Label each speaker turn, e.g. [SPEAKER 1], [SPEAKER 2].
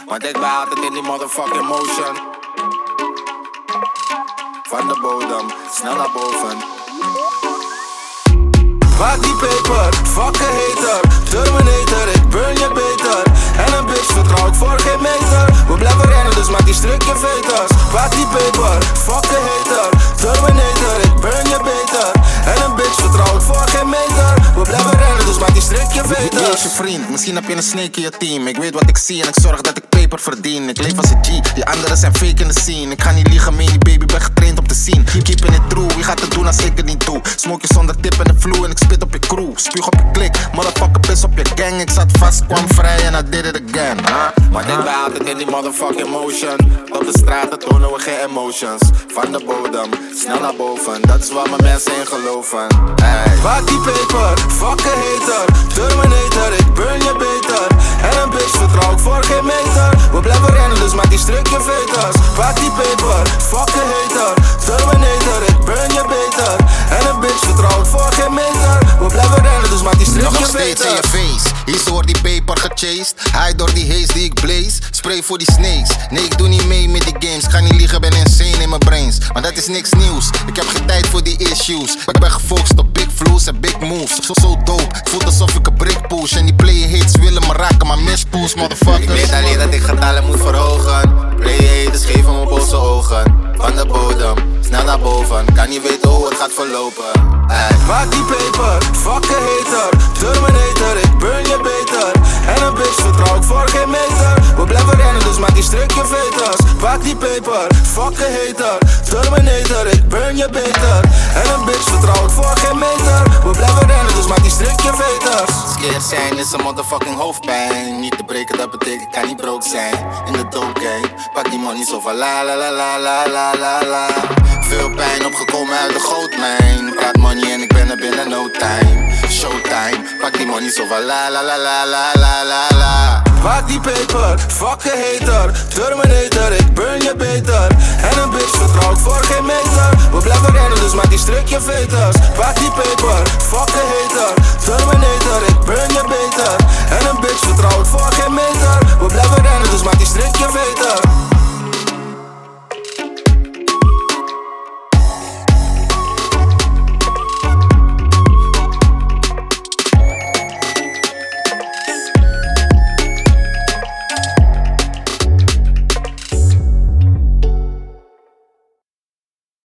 [SPEAKER 1] Want ik ben altijd in die motherfucking motion. Van de bodem, snel naar boven. Pak die paper, fuck een hater. Terminator, ik burn je beter. En een bitch vertrouw ik voor geen meter. We blijven rennen, dus maak die strikje veters. Pak die paper, fuck een hater. Terminator, ik burn je beter. En een bitch vertrouw ik voor geen meter. We blijven rennen, dus maak die strikje veters. Wie is je vriend? Misschien heb je een snake in je team. Ik weet wat ik zie en ik zorg dat ik paper verdien. Ik leef als een G, die anderen zijn fake in de scene. Ik ga niet liegen, man, die baby, ben getraind om te zien. Keeping it true, wie gaat het doen als ik het niet doe? Smoke je zonder tip en de vloer en ik spit op je crew. Spuug op je klik, motherfucker piss op je gang. Ik zat vast, kwam vrij en I did it again, Want ik ben altijd in die motherfucking motion. Op de straten tonen we geen emotions. Van de bodem, snel naar boven. Dat is waar mijn mensen in geloven. Pak die paper, fuck een hater. Terminator, ik burn je beter. En een bitch vertrouw ik voor geen meter. We blijven rennen, dus maak die strikje veters. Pak die paper, fuck een hater. Terminator, ik burn je beter. En een bitch vertrouw ik voor geen meter. We blijven rennen, dus maak die strikje veters.
[SPEAKER 2] Nog steeds in je face, hier wordt die paper gechased. High door die haze die ik blaze. Spray voor die snakes, nee ik doe niet mee met die games. Ga niet liegen, ben insane in mijn brains. Maar dat is niks nieuws, ik heb geen tijd voor die issues. Ik ben gefocust op big vloes en big moves. Zo dope, voelt alsof ik een brick push. En die player hits willen me raken, maar mispoes, motherfuckers.
[SPEAKER 1] Ik weet alleen dat ik getallen moet verhogen. Player haters geven me boze ogen. Van de bodem, snel naar boven. Kan niet weten hoe het gaat verlopen. Pak die paper, fuck een hater. Terminator, ik burn je beter. En een bitch vertrouw ik voor geen meter. We blijven rennen, dus maak die strikje veters. Pak die paper, fuck een hater. Terminator, ik burn je beter. En een bitch vertrouw ik voor geen meter. We blijven rennen, dus maak die strikje veters. Skeer zijn is een motherfucking hoofdpijn. Niet te breken, dat betekent kan niet broke zijn. In de dope gang, pak die money zo van la la la la la la la la. Veel pijn opgekomen uit de goudmijn. Praat money en ik ben er binnen no time. Showtime, pak die money zo van la la la la la la la la. Pak die paper, fuck een hater. Terminator, ik burn je beter. En een bitch vertrouw ik voor geen meter. We blijven rennen, dus maak die strikje veters. Pak die paper, fuck een hater. Terminator, ik burn je beter. En een bitch vertrouw ik voor geen meter. We blijven rennen, dus maak die strikje veters.